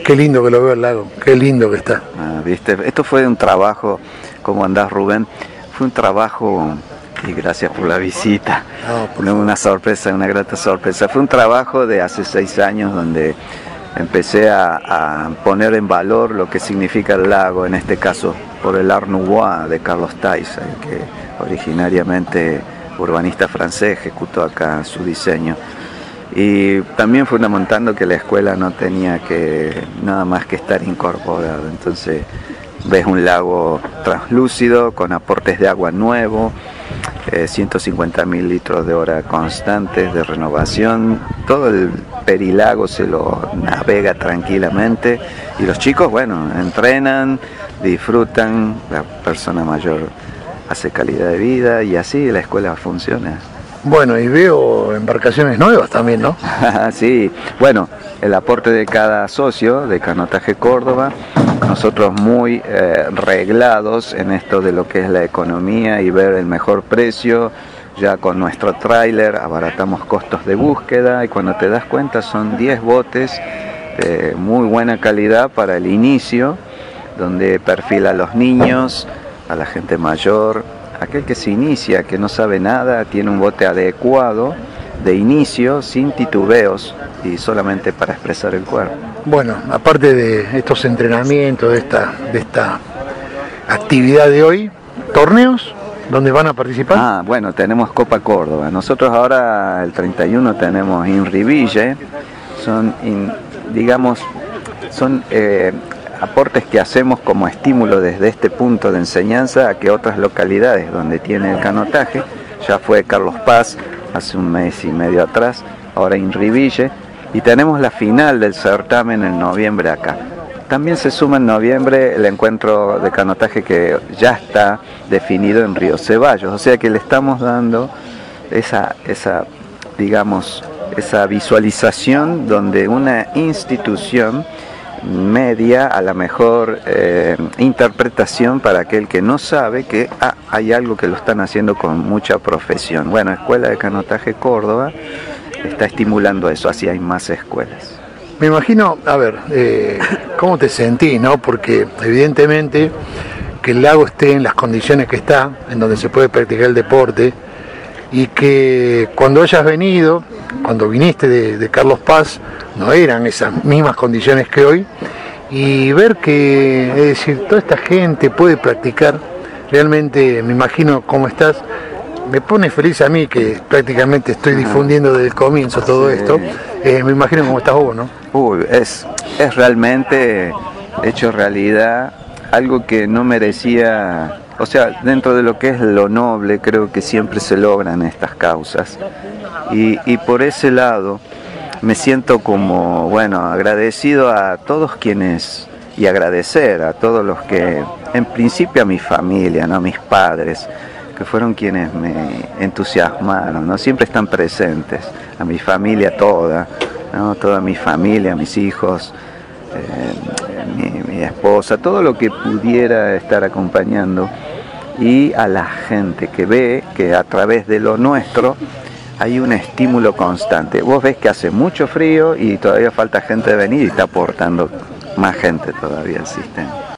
Qué lindo que lo veo el lago, qué lindo que está. ¿Viste? Esto fue un trabajo, ¿cómo andás, Rubén? Fue un trabajo, y gracias por la visita, una sorpresa, una grata sorpresa. Fue un trabajo de hace 6 años donde empecé a poner en valor lo que significa el lago, en este caso por el Art Nouveau de Carlos Theiss, que originariamente urbanista francés ejecutó acá su diseño. Y también fundamentando que la escuela no tenía nada más que estar incorporada. Entonces ves un lago translúcido con aportes de agua nuevo, 150.000 litros de hora constantes de renovación. Todo el perilago se lo navega tranquilamente y los chicos, bueno, entrenan, disfrutan, la persona mayor hace calidad de vida y así la escuela funciona. Bueno, y veo embarcaciones nuevas también, ¿no? Sí, bueno, el aporte de cada socio de Canotaje Córdoba, nosotros muy reglados en esto de lo que es la economía y ver el mejor precio. Ya con nuestro tráiler abaratamos costos de búsqueda y cuando te das cuenta son 10 botes de muy buena calidad para el inicio, donde perfila a los niños, a la gente mayor. Aquel que se inicia, que no sabe nada, tiene un bote adecuado de inicio, sin titubeos y solamente para expresar el cuerpo. Bueno, aparte de estos entrenamientos, de esta actividad de hoy, ¿torneos? ¿Dónde van a participar? Bueno, tenemos Copa Córdoba. Nosotros ahora el 31 tenemos INRIVILLE, son aportes que hacemos como estímulo desde este punto de enseñanza a que otras localidades donde tiene el canotaje, ya fue Carlos Paz hace 1 mes y medio atrás, ahora INRIVILLE, y tenemos la final del certamen en noviembre acá. También se suma en noviembre el encuentro de canotaje que ya está definido en Río Ceballos, o sea que le estamos dando esa visualización donde una institución media a la mejor interpretación para aquel que no sabe que hay algo que lo están haciendo con mucha profesión. Bueno, Escuela de Canotaje Córdoba está estimulando eso, así hay más escuelas. Me imagino, a ver, ¿cómo te sentís, no? Porque evidentemente que el lago esté en las condiciones que está, en donde se puede practicar el deporte, y que cuando hayas venido, cuando viniste de Carlos Paz, no eran esas mismas condiciones que hoy, y ver que, es decir, toda esta gente puede practicar, realmente me imagino cómo estás, me pone feliz a mí que prácticamente estoy difundiendo desde el comienzo todo esto, me imagino cómo estás vos, ¿no? Es realmente hecho realidad algo que no merecía. O sea, dentro de lo que es lo noble, creo que siempre se logran estas causas. Y por ese lado me siento como, bueno, agradecido a todos quienes, y agradecer a todos los que, en principio a mi familia, ¿no? A mis padres, que fueron quienes me entusiasmaron, ¿no? Siempre están presentes, a mi familia toda, ¿no? Toda mi familia, mis hijos, mi esposa, todo lo que pudiera estar acompañando, y a la gente que ve que a través de lo nuestro hay un estímulo constante. Vos ves que hace mucho frío y todavía falta gente de venir y está aportando más gente todavía al sistema.